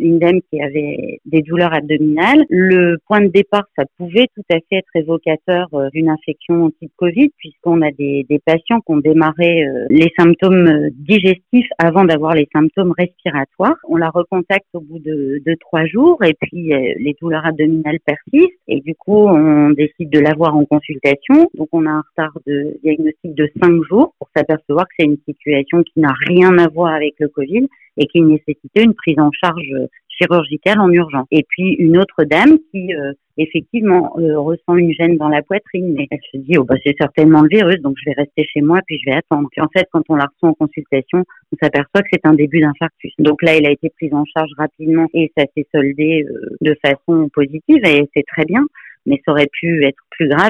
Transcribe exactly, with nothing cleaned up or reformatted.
une dame qui avait des douleurs abdominales. Le point de départ, ça pouvait tout à fait être évocateur euh, d'une infection type Covid, puisqu'on a des, des patients qui ont démarré euh, les symptômes digestifs avant d'avoir les symptômes respiratoires. On la recontacte au bout de, de trois jours et puis euh, les douleurs abdominales persistent et du coup on décide de l'avoir en consultation. Donc on a un retard de diagnostic de cinq jours pour s'apercevoir que c'est une situation qui n'a rien à voir avec le Covid et qui nécessitait une prise en charge chirurgicale en urgence. Et puis une autre dame qui euh, effectivement euh, ressent une gêne dans la poitrine, mais elle se dit oh bah c'est certainement le virus, donc je vais rester chez moi puis je vais attendre. Puis en fait quand on la reçoit en consultation, on s'aperçoit que c'est un début d'infarctus. Donc là elle a été prise en charge rapidement et ça s'est soldé euh, de façon positive et c'est très bien, mais ça aurait pu être plus grave.